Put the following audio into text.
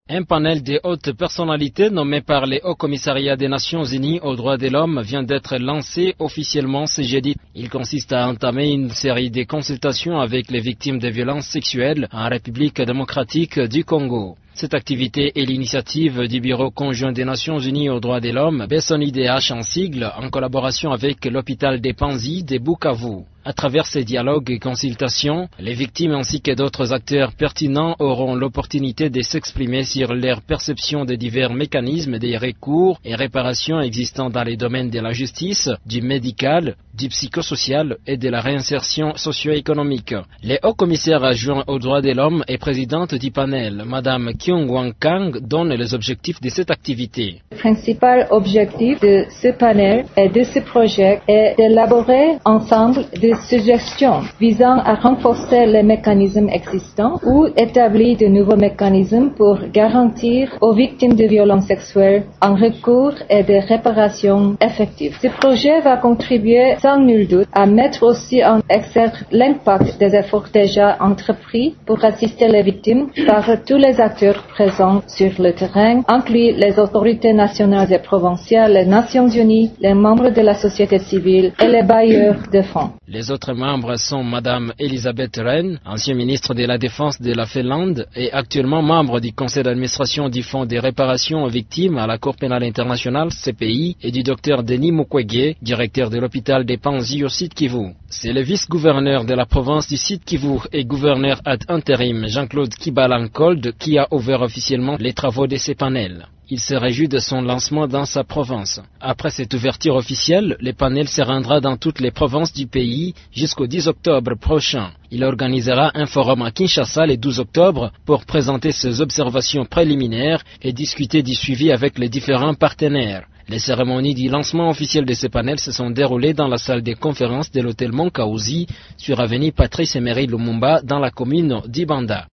Un panel de hautes personnalités nommé par les Hauts Commissariats des Nations Unies aux droits de l'homme vient d'être lancé officiellement ce jeudi. Il consiste à entamer une série de consultations avec les victimes de violences sexuelles en République démocratique du Congo. Cette activité est l'initiative du Bureau conjoint des Nations Unies aux droits de l'homme, BSONIDH en sigle, en collaboration avec l'hôpital des Panzi de Bukavu. À travers ces dialogues et consultations, les victimes ainsi que d'autres acteurs pertinents auront l'opportunité de s'exprimer sur leur perception des divers mécanismes des recours et réparations existants dans les domaines de la justice, du médical, du psychosocial et de la réinsertion socio-économique. Le haut-commissaire adjoint aux droits de l'homme et présidente du panel, Madame Kyung-Wan Kang, donne les objectifs de cette activité. Le principal objectif de ce panel et de ce projet est d'élaborer ensemble des suggestions visant à renforcer les mécanismes existants ou établir de nouveaux mécanismes pour garantir aux victimes de violences sexuelles un recours et des réparations effectives. Ce projet va contribuer sans nul doute à mettre aussi en exergue l'impact des efforts déjà entrepris pour assister les victimes par tous les acteurs présents sur le terrain, inclus les autorités nationales et provinciales, les Nations Unies, les membres de la société civile et les bailleurs de fonds. Les autres membres sont Madame Elisabeth Rehn, ancien ministre de la Défense de la Finlande et actuellement membre du conseil d'administration du Fonds de réparation aux victimes à la Cour pénale internationale CPI et du docteur Denis Mukwege, directeur de l'hôpital des Panzi au Sud Kivu. C'est le vice-gouverneur de la province du Sud Kivu et gouverneur ad intérim Jean-Claude Kibalankold qui a ouvert officiellement les travaux de ces panels. Il se réjouit de son lancement dans sa province. Après cette ouverture officielle, le panel se rendra dans toutes les provinces du pays jusqu'au 10 octobre prochain. Il organisera un forum à Kinshasa le 12 octobre pour présenter ses observations préliminaires et discuter du suivi avec les différents partenaires. Les cérémonies du lancement officiel de ce panel se sont déroulées dans la salle des conférences de l'hôtel Monkauzi sur avenue Patrice Emery Lumumba dans la commune d'Ibanda.